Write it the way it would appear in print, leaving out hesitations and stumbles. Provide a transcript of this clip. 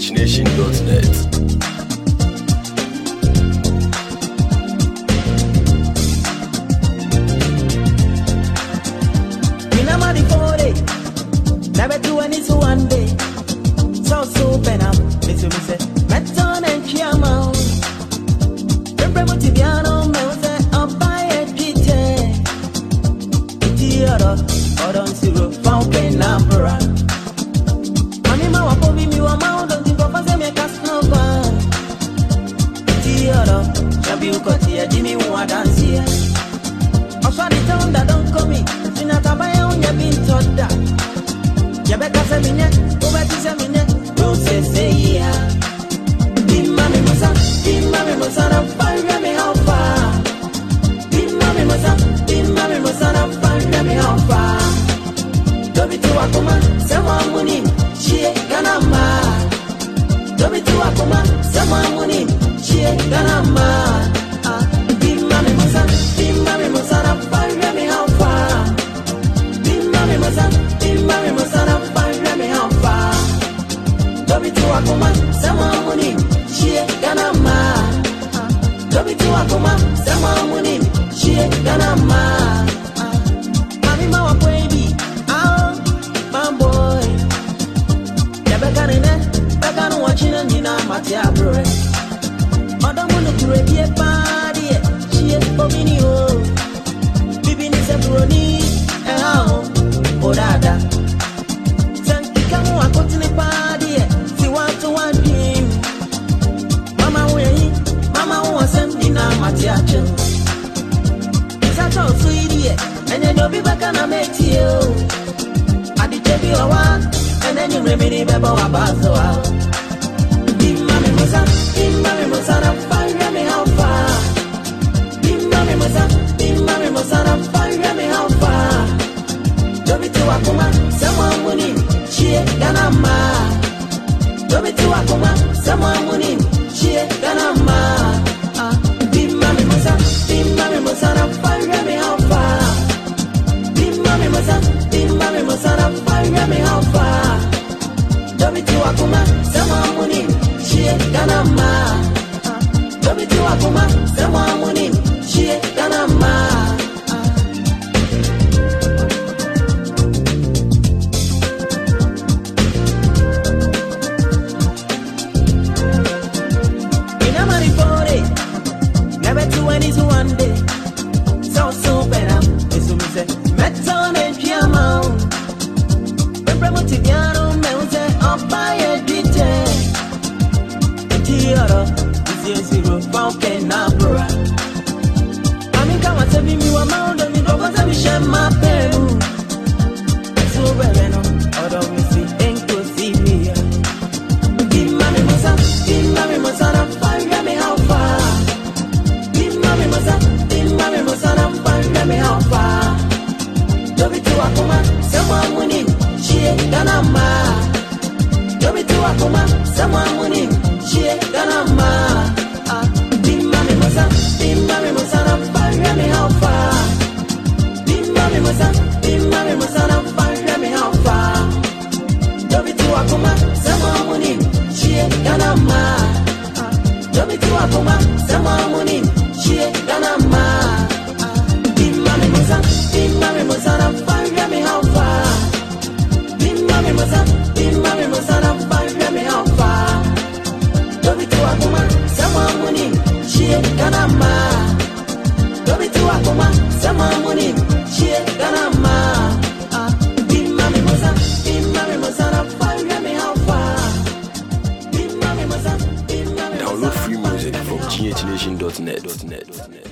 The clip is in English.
ghnation.net. Never do any so one day. So super now, listen me say. Meton and Chiamo. Remember Tibiano, me say, I'm by a pite. Itioro, or don't see the fountain number. Anima wapobi mi wa mount on the papa me casnova. Itioro, Jabi ukoti a Jimmy wa dance here. I saw the town that don't come me. Sinatabaya on your being taught that. Yabeka semine, ubeti semine, don't say yeah. Dimami musa, na fire me how far. Dimami musa, na fire me how far. Dobi tu akuma, sema muni, chie ganama. Dobi tu akuma, sema muni, chie ganama. Dimami musa, na fire me how far. Dimami musa, na fire me how far. Dobi tu akuma, sema muni, chie ganama. Dobi tu akuma, sema muni, chie ganama. Mami ma wapwebi, my boy. Yabeka nene, beka no wachina nina mati abroe. Odomu no kurebie padi, chie pomini ho. Bibi ni se broni, hao, odada. Kamu akotini padi, si watu wadi. Mama uwasem nina mati acho. Isato usuidi, enye dobi baka na meti yo. Adi chebi wawa, enye mremini beba wabazo wa. Dimami musa, na fire me how far. Dimami musa, na fire me how far. Dobi tu akuma, sema muni, chie ganama. Dobi tu akuma, sema muni, chie ganama. Dimami musa, na fire me how far. Dimami musa, na fire me how far. Dobi tu akuma, sema muni, chie ganama. Dobi tu akuma, sema muni, chie ganama. One day, so super now. It's me say, Meton and Chiamo. Remember Tibiano, me say, I'm by a detail. Itioro, this is the fountain number. I mean, come and tell me you are mount on me, because I wish I'm my pen. So well, no, although we see, ain't to see me. Dimami musa, na fire me how far. Dimami musa, na fire me how far. Dobi tu akuma, sema muni, chie ganama. Dobi tu akuma, sema muni, chie ganama. Dimami musa, na fire me how far. Dimami musa, na fire me how far. Dobi tu akuma, sema muni, chie ganama. Dobi tu akuma, sema muni, chie ganama. Dimami musa, na fire me how far. Dimami musa, na fire me how far. Dobi tu akuma, sema muni, chie ganama. Dobi tu akuma, sema muni, chie ganama. Dimami musa, na fire me how far. Dimami musa. Download free music from ghnation.net.